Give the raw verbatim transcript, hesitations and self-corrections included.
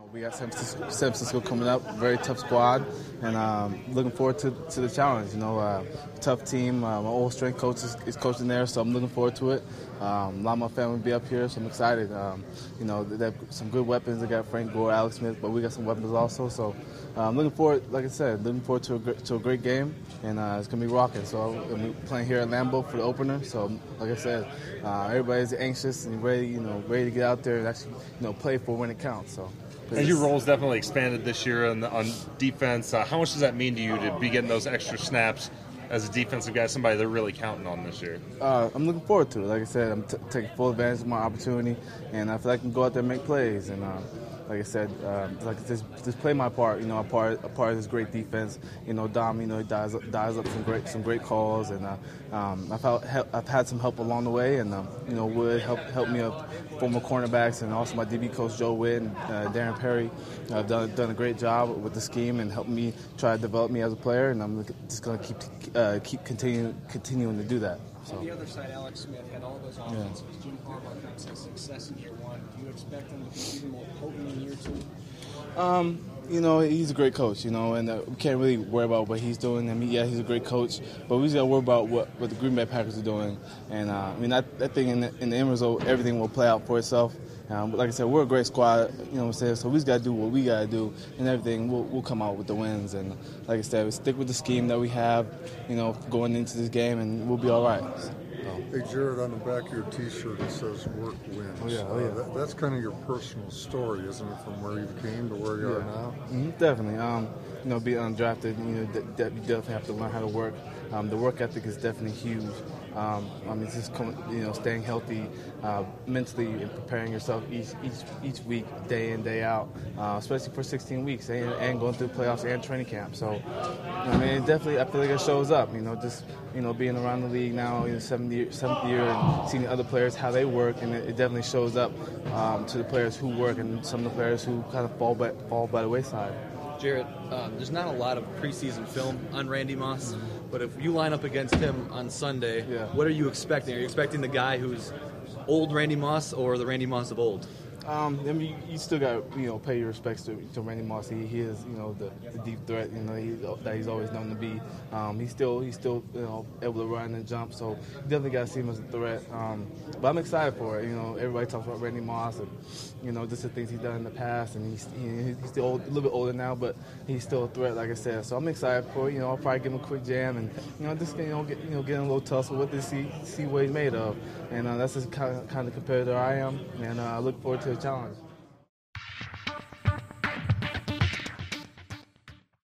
We got San Francisco, San Francisco coming up, very tough squad, and um, looking forward to, to the challenge. You know, uh, tough team. Uh, my old strength coach is, is coaching there, so I'm looking forward to it. Um, a lot of my family will be up here, so I'm excited. Um, you know, they have some good weapons. They got Frank Gore, Alex Smith, but we got some weapons also. So uh, I'm looking forward, like I said, looking forward to a great, to a great game, and uh, it's gonna be rocking. So I'm playing here at Lambeau for the opener. So like I said, uh, everybody's anxious and ready, you know, ready to get out there and actually, you know, play for when it counts. So. And your role's definitely expanded this year on, on defense. Uh, how much does that mean to you to be getting those extra snaps as a defensive guy, somebody they're really counting on this year? Uh, I'm looking forward to it. Like I said, I'm t- taking full advantage of my opportunity, and I feel like I can go out there and make plays. And uh, like I said, uh, like just, just play my part. You know, a part a part of this great defense. You know, Dom, you know, he dies up, dies up some great some great calls, and uh, um, I've had, I've had some help along the way, and um, you know, Wood helped help me up. Former cornerbacks, and also my D B coach Joe Witt and uh, Darren Perry have done done a great job with the scheme and helped me try to develop me as a player, and I'm just going to keep uh, keep continuing continuing to do that. So. On the other side, Alex Smith had all those offenses. Yeah. Jim Harbaugh kind of said success in year one. Do you expect him to be even more potent in year two? Um, you know, he's a great coach, you know, and uh, we can't really worry about what he's doing. I mean, yeah, he's a great coach, but we just got to worry about what, what the Green Bay Packers are doing. And, uh, I mean, that, that thing in the, in the end result, everything will play out for itself. Um, but like I said, we're a great squad, you know what I'm saying, so we just got to do what we got to do, and everything will will come out with the wins. And like I said, we stick with the scheme that we have, you know, going into this game, and we'll be all right. So. Hey, Jared, on the back of your T-shirt it says "Work Wins." Oh, yeah, oh, yeah. Uh, that, that's kind of your personal story, isn't it, from where you came to where you yeah. are now? Mm-hmm, definitely. Um, you know, being undrafted, you know, de- de- you definitely have to learn how to work. Um, the work ethic is definitely huge. Um, I mean, just coming, you know, staying healthy uh, mentally and preparing yourself each each each week, day in, day out, uh, especially for sixteen weeks and, and going through playoffs and training camp. So, I mean, it definitely, I feel like it shows up. You know, just you know, being around the league now in the seventh year, seventh year, and seeing other players how they work, and it, it definitely shows up um, to the players who work and some of the players who kind of fall by fall by the wayside. Jarrett, um, there's not a lot of preseason film on Randy Moss, but if you line up against him on Sunday, yeah. what are you expecting? Are you expecting the guy who's old Randy Moss or the Randy Moss of old? Um, I mean, you still got you know pay your respects to, to Randy Moss. He, he is you know the, the deep threat you know he, that he's always known to be. Um, he's still he's still you know able to run and jump. So you definitely got to see him as a threat. Um, but I'm excited for it. You know, everybody talks about Randy Moss and you know just the things he's done in the past, and he's he, he's still old, a little bit older now, but he's still a threat, like I said. So I'm excited for it. You know, I'll probably give him a quick jam and you know just you know get you know get in a little tussle with this, see see what he's made of, and uh, that's the kind of, kind of competitor I am, and uh, I look forward to the challenge.